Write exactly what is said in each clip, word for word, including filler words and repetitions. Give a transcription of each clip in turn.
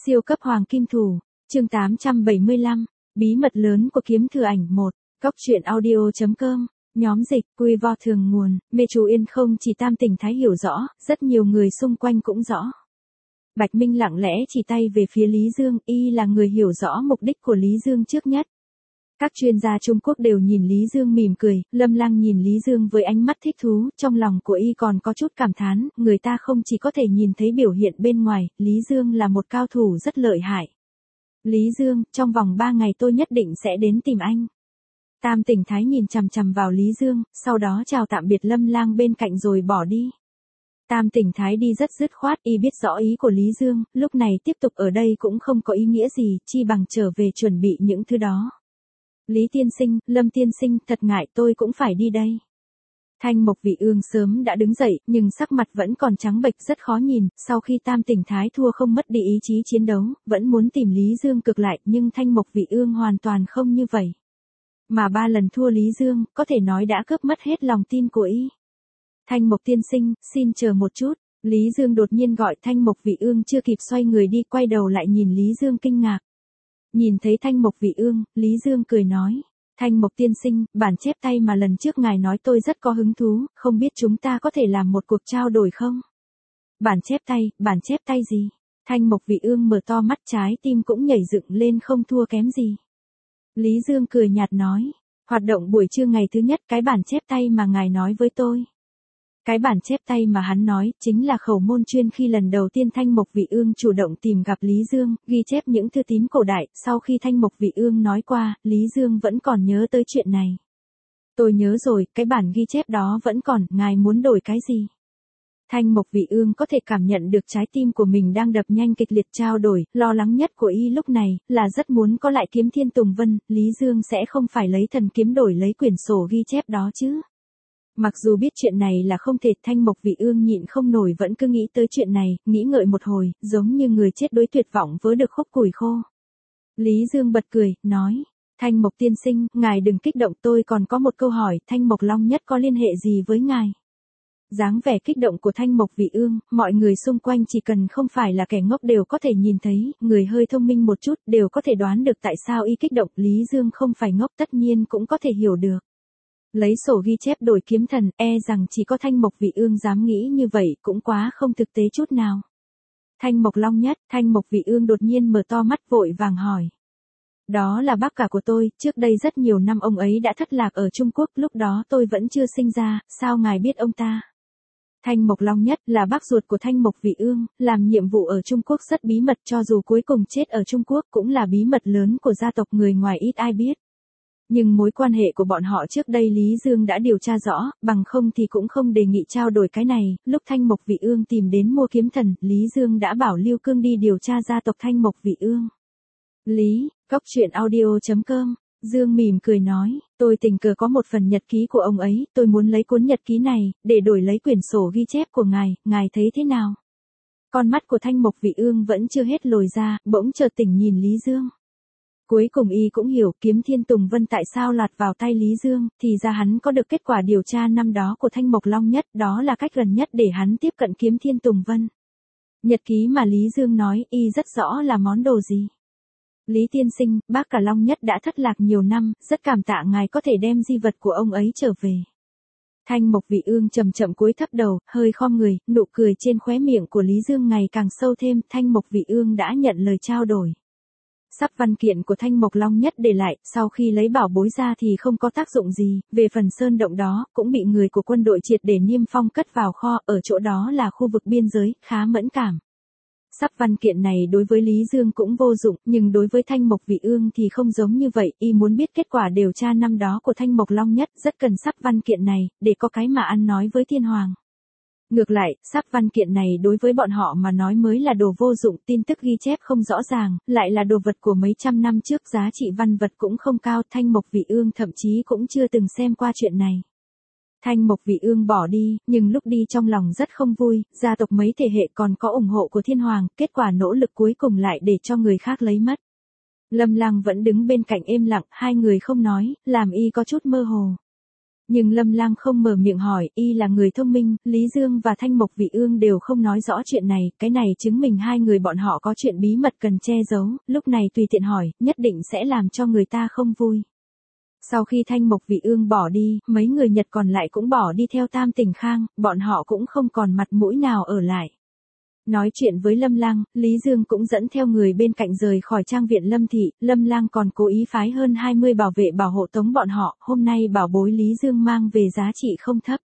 Siêu cấp hoàng kim thủ, chương tám trăm bảy mươi lăm, bí mật lớn của kiếm thừa ảnh một, góc truyện audio.com, nhóm dịch, quy vo thường nguồn, mê chú yên không chỉ Tam Tỉnh Thái hiểu rõ, rất nhiều người xung quanh cũng rõ. Bạch Minh lặng lẽ chỉ tay về phía Lý Dương, y là người hiểu rõ mục đích của Lý Dương trước nhất. Các chuyên gia Trung Quốc đều nhìn Lý Dương mỉm cười, Lâm Lăng nhìn Lý Dương với ánh mắt thích thú, trong lòng của y còn có chút cảm thán, người ta không chỉ có thể nhìn thấy biểu hiện bên ngoài, Lý Dương là một cao thủ rất lợi hại. Lý Dương, trong vòng ba ngày tôi nhất định sẽ đến tìm anh. Tam Tỉnh Thái nhìn chằm chằm vào Lý Dương, sau đó chào tạm biệt Lâm Lang bên cạnh rồi bỏ đi. Tam Tỉnh Thái đi rất dứt khoát, y biết rõ ý của Lý Dương, lúc này tiếp tục ở đây cũng không có ý nghĩa gì, chi bằng trở về chuẩn bị những thứ đó. Lý tiên sinh, Lâm tiên sinh, thật ngại tôi cũng phải đi đây. Thanh Mộc Vị Ương sớm đã đứng dậy, nhưng sắc mặt vẫn còn trắng bệch rất khó nhìn, sau khi Tam Tỉnh Thái thua không mất đi ý chí chiến đấu, vẫn muốn tìm Lý Dương cực lại, nhưng Thanh Mộc Vị Ương hoàn toàn không như vậy. Mà ba lần thua Lý Dương, có thể nói đã cướp mất hết lòng tin của y. Thanh Mộc tiên sinh, xin chờ một chút, Lý Dương đột nhiên gọi Thanh Mộc Vị Ương chưa kịp xoay người đi, quay đầu lại nhìn Lý Dương kinh ngạc. Nhìn thấy Thanh Mộc Vị Ương, Lý Dương cười nói, Thanh Mộc tiên sinh, bản chép tay mà lần trước ngài nói tôi rất có hứng thú, không biết chúng ta có thể làm một cuộc trao đổi không? Bản chép tay, bản chép tay gì? Thanh Mộc Vị Ương mở to mắt, trái tim cũng nhảy dựng lên không thua kém gì. Lý Dương cười nhạt nói, hoạt động buổi trưa ngày thứ nhất, cái bản chép tay mà ngài nói với tôi. Cái bản chép tay mà hắn nói, chính là khẩu môn chuyên khi lần đầu tiên Thanh Mộc Vị Ương chủ động tìm gặp Lý Dương, ghi chép những thư tín cổ đại, sau khi Thanh Mộc Vị Ương nói qua, Lý Dương vẫn còn nhớ tới chuyện này. Tôi nhớ rồi, cái bản ghi chép đó vẫn còn, ngài muốn đổi cái gì? Thanh Mộc Vị Ương có thể cảm nhận được trái tim của mình đang đập nhanh kịch liệt, trao đổi, lo lắng nhất của y lúc này, là rất muốn có lại kiếm Thiên Tùng Vân, Lý Dương sẽ không phải lấy thần kiếm đổi lấy quyển sổ ghi chép đó chứ. Mặc dù biết chuyện này là không thể, Thanh Mộc Vị Ương nhịn không nổi vẫn cứ nghĩ tới chuyện này, nghĩ ngợi một hồi, giống như người chết đuối tuyệt vọng vớ được khúc củi khô. Lý Dương bật cười, nói, Thanh Mộc tiên sinh, ngài đừng kích động, tôi còn có một câu hỏi, Thanh Mộc Long Nhất có liên hệ gì với ngài? Dáng vẻ kích động của Thanh Mộc Vị Ương, mọi người xung quanh chỉ cần không phải là kẻ ngốc đều có thể nhìn thấy, người hơi thông minh một chút đều có thể đoán được tại sao y kích động, Lý Dương không phải ngốc tất nhiên cũng có thể hiểu được. Lấy sổ ghi chép đổi kiếm thần, e rằng chỉ có Thanh Mộc Vị Ương dám nghĩ như vậy, cũng quá không thực tế chút nào. Thanh Mộc Long Nhất, Thanh Mộc Vị Ương đột nhiên mở to mắt vội vàng hỏi. Đó là bác cả của tôi, trước đây rất nhiều năm ông ấy đã thất lạc ở Trung Quốc, lúc đó tôi vẫn chưa sinh ra, sao ngài biết ông ta? Thanh Mộc Long Nhất là bác ruột của Thanh Mộc Vị Ương, làm nhiệm vụ ở Trung Quốc rất bí mật, cho dù cuối cùng chết ở Trung Quốc cũng là bí mật lớn của gia tộc, người ngoài ít ai biết. Nhưng mối quan hệ của bọn họ trước đây Lý Dương đã điều tra rõ, bằng không thì cũng không đề nghị trao đổi cái này. Lúc Thanh Mộc Vị Ương tìm đến mua kiếm thần, Lý Dương đã bảo Lưu Cương đi điều tra gia tộc Thanh Mộc Vị Ương. Lý, góc truyện audio.com, Dương mỉm cười nói, tôi tình cờ có một phần nhật ký của ông ấy, tôi muốn lấy cuốn nhật ký này, để đổi lấy quyển sổ ghi chép của ngài, ngài thấy thế nào? Con mắt của Thanh Mộc Vị Ương vẫn chưa hết lồi ra, bỗng chợt tỉnh nhìn Lý Dương. Cuối cùng y cũng hiểu kiếm Thiên Tùng Vân tại sao lọt vào tay Lý Dương, thì ra hắn có được kết quả điều tra năm đó của Thanh Mộc Long Nhất, đó là cách gần nhất để hắn tiếp cận kiếm Thiên Tùng Vân. Nhật ký mà Lý Dương nói, y rất rõ là món đồ gì. Lý tiên sinh, bác cả Long Nhất đã thất lạc nhiều năm, rất cảm tạ ngài có thể đem di vật của ông ấy trở về. Thanh Mộc Vị Ương chậm chậm cúi thấp đầu, hơi khom người, nụ cười trên khóe miệng của Lý Dương ngày càng sâu thêm, Thanh Mộc Vị Ương đã nhận lời trao đổi. Sắp văn kiện của Thanh Mộc Long Nhất để lại, sau khi lấy bảo bối ra thì không có tác dụng gì, về phần sơn động đó, cũng bị người của quân đội triệt để niêm phong cất vào kho, ở chỗ đó là khu vực biên giới, khá mẫn cảm. Sắp văn kiện này đối với Lý Dương cũng vô dụng, nhưng đối với Thanh Mộc Vị Ương thì không giống như vậy, y muốn biết kết quả điều tra năm đó của Thanh Mộc Long Nhất, rất cần sắp văn kiện này, để có cái mà ăn nói với Thiên Hoàng. Ngược lại, sắp văn kiện này đối với bọn họ mà nói mới là đồ vô dụng, tin tức ghi chép không rõ ràng, lại là đồ vật của mấy trăm năm trước, giá trị văn vật cũng không cao, Thanh Mộc Vị Ương thậm chí cũng chưa từng xem qua chuyện này. Thanh Mộc Vị Ương bỏ đi, nhưng lúc đi trong lòng rất không vui, gia tộc mấy thế hệ còn có ủng hộ của Thiên Hoàng, kết quả nỗ lực cuối cùng lại để cho người khác lấy mất. Lâm Lăng vẫn đứng bên cạnh êm lặng, hai người không nói, làm y có chút mơ hồ. Nhưng Lâm Lang không mở miệng hỏi, y là người thông minh, Lý Dương và Thanh Mộc Vị Ương đều không nói rõ chuyện này, cái này chứng minh hai người bọn họ có chuyện bí mật cần che giấu, lúc này tùy tiện hỏi, nhất định sẽ làm cho người ta không vui. Sau khi Thanh Mộc Vị Ương bỏ đi, mấy người Nhật còn lại cũng bỏ đi theo Tam Tỉnh Khang, bọn họ cũng không còn mặt mũi nào ở lại. Nói chuyện với Lâm Lang, Lý Dương cũng dẫn theo người bên cạnh rời khỏi trang viện Lâm Thị, Lâm Lang còn cố ý phái hơn hai mươi bảo vệ bảo hộ tống bọn họ, hôm nay bảo bối Lý Dương mang về giá trị không thấp.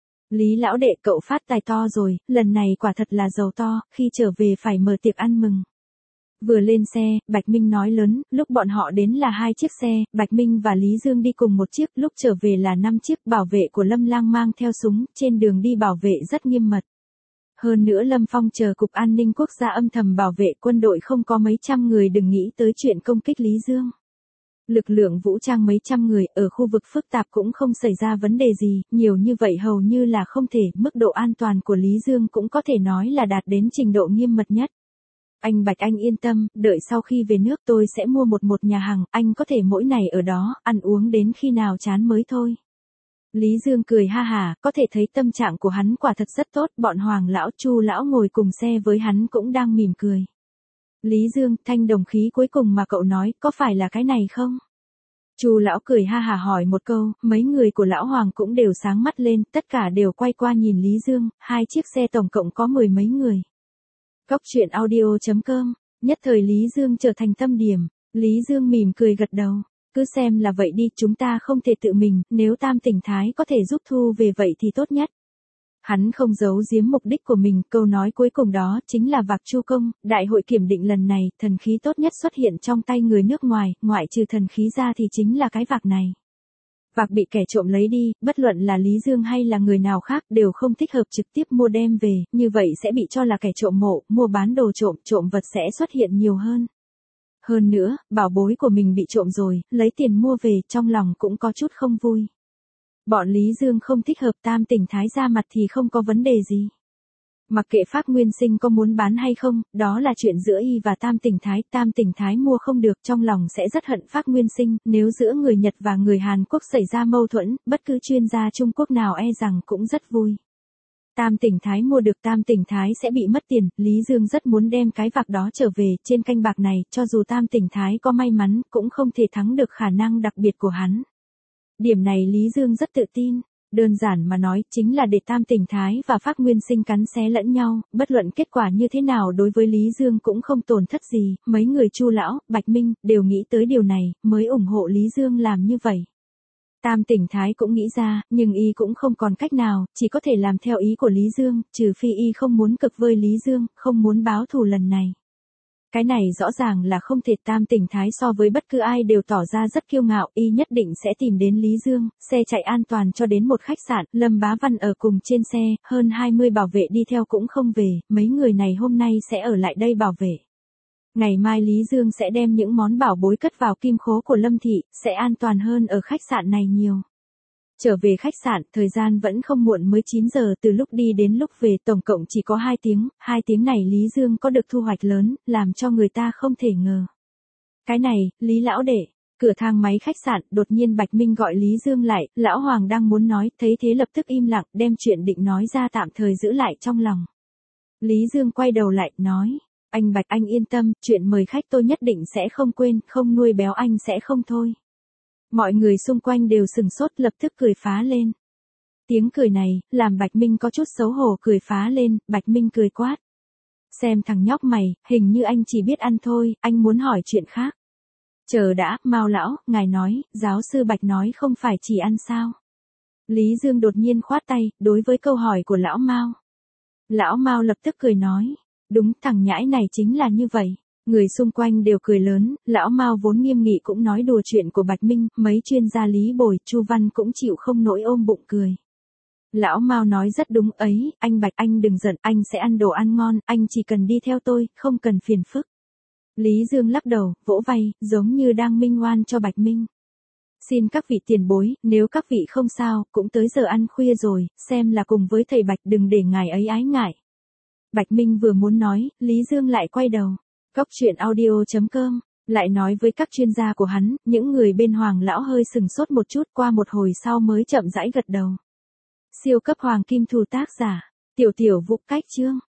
Lý lão đệ cậu phát tài to rồi, lần này quả thật là giàu to, khi trở về phải mở tiệc ăn mừng. Vừa lên xe, Bạch Minh nói lớn, lúc bọn họ đến là hai chiếc xe, Bạch Minh và Lý Dương đi cùng một chiếc, lúc trở về là năm chiếc, bảo vệ của Lâm Lang mang theo súng, trên đường đi bảo vệ rất nghiêm mật. Hơn nữa Lâm Phong chờ Cục An ninh Quốc gia âm thầm bảo vệ quân đội không có mấy trăm người, đừng nghĩ tới chuyện công kích Lý Dương. Lực lượng vũ trang mấy trăm người ở khu vực phức tạp cũng không xảy ra vấn đề gì, nhiều như vậy hầu như là không thể, mức độ an toàn của Lý Dương cũng có thể nói là đạt đến trình độ nghiêm mật nhất. Anh Bạch anh yên tâm, đợi sau khi về nước tôi sẽ mua một một nhà hàng, anh có thể mỗi ngày ở đó, ăn uống đến khi nào chán mới thôi. Lý Dương cười ha hà, có thể thấy tâm trạng của hắn quả thật rất tốt, bọn Hoàng lão, Chu lão ngồi cùng xe với hắn cũng đang mỉm cười. Lý Dương, thanh đồng khí cuối cùng mà cậu nói, có phải là cái này không? Chu lão cười ha hà hỏi một câu, mấy người của lão Hoàng cũng đều sáng mắt lên, tất cả đều quay qua nhìn Lý Dương, hai chiếc xe tổng cộng có mười mấy người. Cóc truyện audio chấm com, nhất thời Lý Dương trở thành tâm điểm, Lý Dương mỉm cười gật đầu. Cứ xem là vậy đi, chúng ta không thể tự mình, nếu Tam Tỉnh Thái có thể giúp thu về vậy thì tốt nhất. Hắn không giấu giếm mục đích của mình, câu nói cuối cùng đó chính là vạc Chu Công, đại hội kiểm định lần này, thần khí tốt nhất xuất hiện trong tay người nước ngoài, ngoại trừ thần khí ra thì chính là cái vạc này. Vạc bị kẻ trộm lấy đi, bất luận là Lý Dương hay là người nào khác đều không thích hợp trực tiếp mua đem về, như vậy sẽ bị cho là kẻ trộm mộ, mua bán đồ trộm, trộm vật sẽ xuất hiện nhiều hơn. Hơn nữa, bảo bối của mình bị trộm rồi, lấy tiền mua về, trong lòng cũng có chút không vui. Bọn Lý Dương không thích hợp, Tam Tỉnh Thái ra mặt thì không có vấn đề gì. Mặc kệ Pháp Nguyên Sinh có muốn bán hay không, đó là chuyện giữa y và Tam Tỉnh Thái, Tam Tỉnh Thái mua không được, trong lòng sẽ rất hận Pháp Nguyên Sinh, nếu giữa người Nhật và người Hàn Quốc xảy ra mâu thuẫn, bất cứ chuyên gia Trung Quốc nào e rằng cũng rất vui. Tam Tỉnh Thái mua được, Tam Tỉnh Thái sẽ bị mất tiền, Lý Dương rất muốn đem cái vạc đó trở về, trên canh bạc này, cho dù Tam Tỉnh Thái có may mắn, cũng không thể thắng được khả năng đặc biệt của hắn. Điểm này Lý Dương rất tự tin, đơn giản mà nói, chính là để Tam Tỉnh Thái và Pháp Nguyên Sinh cắn xé lẫn nhau, bất luận kết quả như thế nào đối với Lý Dương cũng không tổn thất gì, mấy người Chu lão, Bạch Minh, đều nghĩ tới điều này, mới ủng hộ Lý Dương làm như vậy. Tam Tỉnh Thái cũng nghĩ ra, nhưng y cũng không còn cách nào, chỉ có thể làm theo ý của Lý Dương, trừ phi y không muốn cực với Lý Dương, không muốn báo thù lần này. Cái này rõ ràng là không thể. Tam Tỉnh Thái so với bất cứ ai đều tỏ ra rất kiêu ngạo, y nhất định sẽ tìm đến Lý Dương, xe chạy an toàn cho đến một khách sạn, Lâm Bá Văn ở cùng trên xe, hơn hai mươi bảo vệ đi theo cũng không về, mấy người này hôm nay sẽ ở lại đây bảo vệ. Ngày mai Lý Dương sẽ đem những món bảo bối cất vào kim khố của Lâm Thị, sẽ an toàn hơn ở khách sạn này nhiều. Trở về khách sạn, thời gian vẫn không muộn, mới chín giờ, từ lúc đi đến lúc về tổng cộng chỉ có hai tiếng, hai tiếng này Lý Dương có được thu hoạch lớn, làm cho người ta không thể ngờ. Cái này, Lý lão đệ, cửa thang máy khách sạn, đột nhiên Bạch Minh gọi Lý Dương lại, lão Hoàng đang muốn nói, thấy thế lập tức im lặng, đem chuyện định nói ra tạm thời giữ lại trong lòng. Lý Dương quay đầu lại, nói, anh Bạch anh yên tâm, chuyện mời khách tôi nhất định sẽ không quên, không nuôi béo anh sẽ không thôi. Mọi người xung quanh đều sừng sốt, lập tức cười phá lên. Tiếng cười này, làm Bạch Minh có chút xấu hổ, cười phá lên, Bạch Minh cười quát. Xem thằng nhóc mày, hình như anh chỉ biết ăn thôi, anh muốn hỏi chuyện khác. Chờ đã, Mao lão, ngài nói, giáo sư Bạch nói không phải chỉ ăn sao. Lý Dương đột nhiên khoát tay, đối với câu hỏi của lão Mao. Lão Mao lập tức cười nói, đúng, thằng nhãi này chính là như vậy. Người xung quanh đều cười lớn, lão Mao vốn nghiêm nghị cũng nói đùa chuyện của Bạch Minh, mấy chuyên gia Lý Bồi, Chu Văn cũng chịu không nổi ôm bụng cười. Lão Mao nói rất đúng ấy, anh Bạch anh đừng giận, anh sẽ ăn đồ ăn ngon, anh chỉ cần đi theo tôi, không cần phiền phức. Lý Dương lắc đầu, vỗ vai, giống như đang minh oan cho Bạch Minh. Xin các vị tiền bối, nếu các vị không sao, cũng tới giờ ăn khuya rồi, xem là cùng với thầy Bạch, đừng để ngài ấy ái ngại. Bạch Minh vừa muốn nói, Lý Dương lại quay đầu. Cóc truyện audio chấm com Lại nói với các chuyên gia của hắn, những người bên Hoàng lão hơi sừng sốt một chút, qua một hồi sau mới chậm rãi gật đầu. Siêu cấp hoàng kim thù tác giả, Tiểu Tiểu Vũ cách chương.